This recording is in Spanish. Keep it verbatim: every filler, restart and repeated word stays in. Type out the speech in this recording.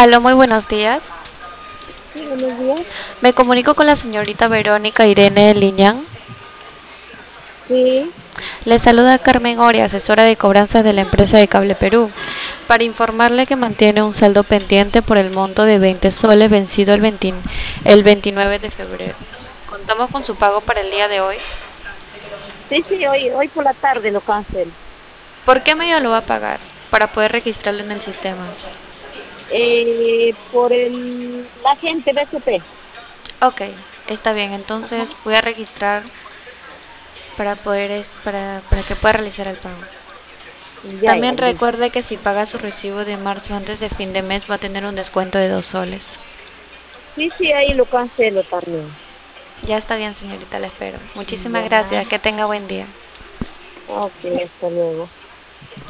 Aló, muy buenos días. Sí, buenos días. Me comunico con la señorita Verónica Irene Liñán. Sí, Le saluda Carmen Oria, asesora de cobranzas de la empresa de Cable Perú, para informarle que mantiene un saldo pendiente por el monto de veinte soles vencido el, veinte el veintinueve de febrero. Contamos con su pago para el día de hoy. sí, sí, hoy, hoy por la tarde lo cancelo. ¿Por qué medio lo va a pagar? Para poder registrarlo en el sistema. Eh, por el, la gente B C P. Ok, está bien, Ajá. entonces voy a registrar para poder es- para, para que pueda realizar el pago. Ya, ya, También listo. recuerde que si paga su recibo de marzo antes de fin de mes va a tener un descuento de dos soles. Sí, sí, ahí lo cancelo también. Ya está bien, señorita, la espero. Muchísimas Ya, gracias, que tenga buen día. ok, hasta luego.